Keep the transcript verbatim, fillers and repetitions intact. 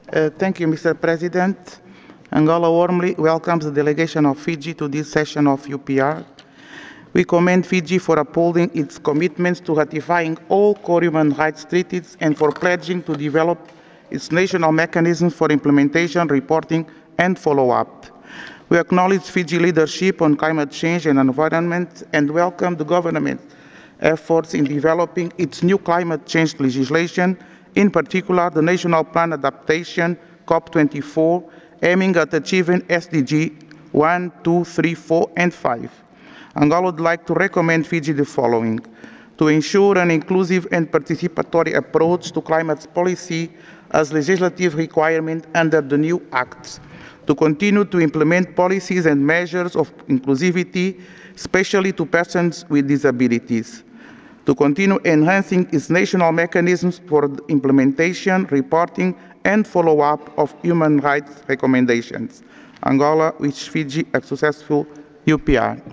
Uh, thank you, Mister President. Angola warmly welcomes the delegation of Fiji to this session of U P R. We commend Fiji for upholding its commitments to ratifying all core human rights treaties and for pledging to develop its national mechanisms for implementation, reporting, and follow-up. We acknowledge Fiji leadership on climate change and environment and welcome the government's efforts in developing its new climate change legislation, in particular the National Plan Adaptation COP twenty-four, aiming at achieving S D G one, two, three, four, and five. Angola would like to recommend Fiji the following: to ensure an inclusive and participatory approach to climate policy as legislative requirement under the new acts, to continue to implement policies and measures of inclusivity, especially to persons with disabilities, to continue enhancing its national mechanisms for the implementation, reporting, and follow-up of human rights recommendations. Angola wishes Fiji a successful U P R.